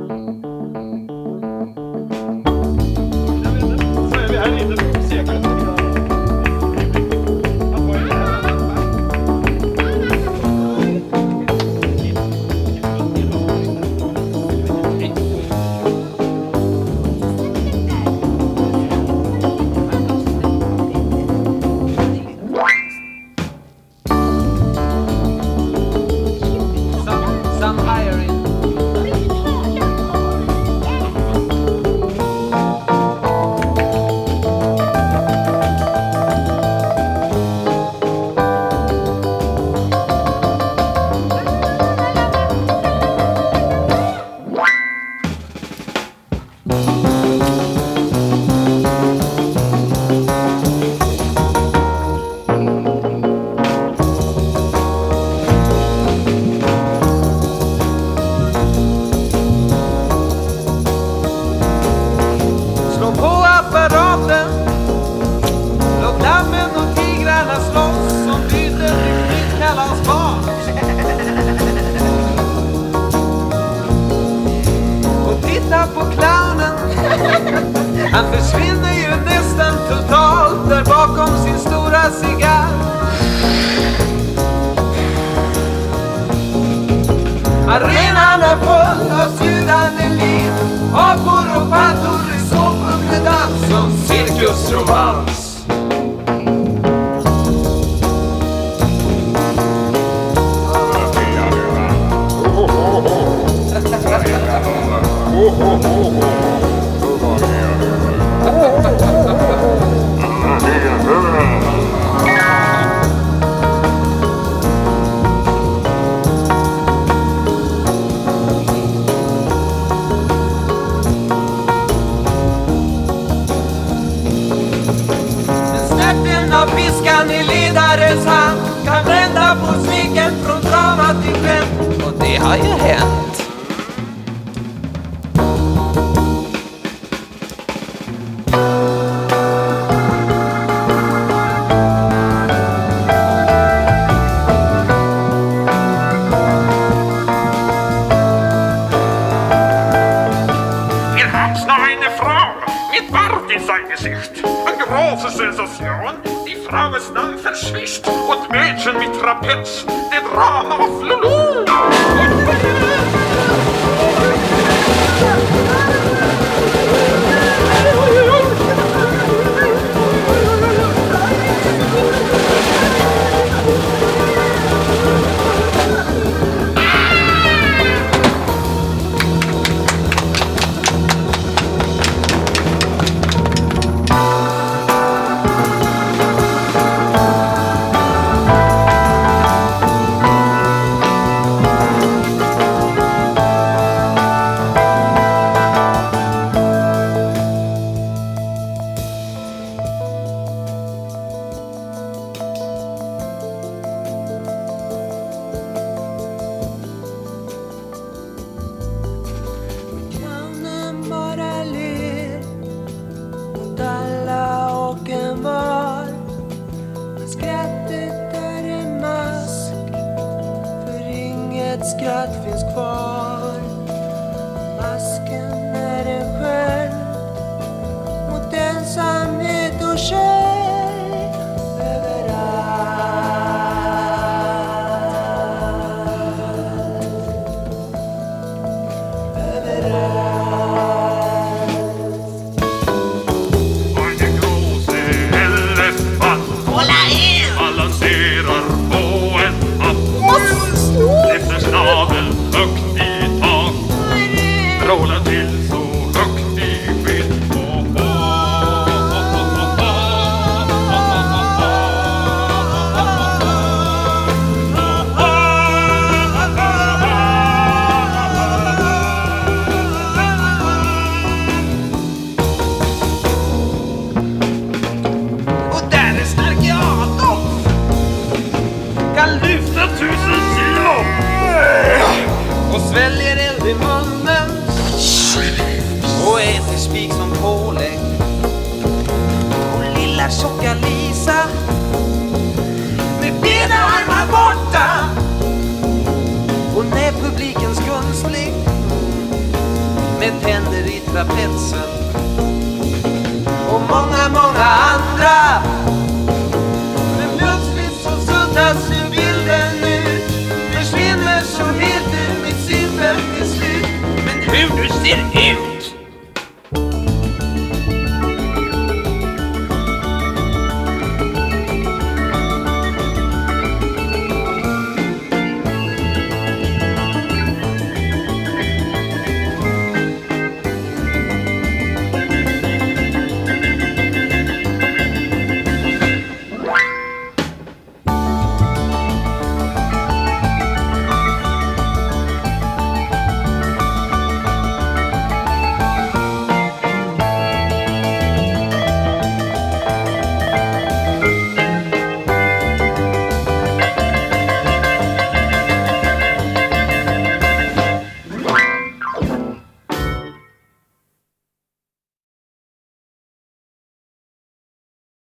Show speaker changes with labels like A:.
A: Han försvinner ju nästan totalt där bakom sin stora cigarr. Arenan är full av sjudande liv, apor och paddor i såpugledans som cirkusromans. Piskan i ledares hand kan vända på sveken från drama till skämt. Och det har ju hänt.
B: Wir haben noch eine Frau mit Bart in sein Gesicht. Eine große Sensation. Die Frau ist dann verschwischt und Mädchen mit Trapez, der Drama auf Lulu.
A: Skratt finns kvar. Masken är en sköld mot ensamhet och kärl överallt.
B: Eine große Elefant balanserar på en hatt. Lyfter snabel högt i tak, vrålar till så högt i skinn.
A: Och där är stark Adolf, kan lyfta 1000 kilo och sväljer eld i munnen. med tänder i trapetsen och många, många andra. Men plötsligt så suddas ju bilden ut, försvinner så helt ur mitt sinne till slut.
C: Men hur du ser ut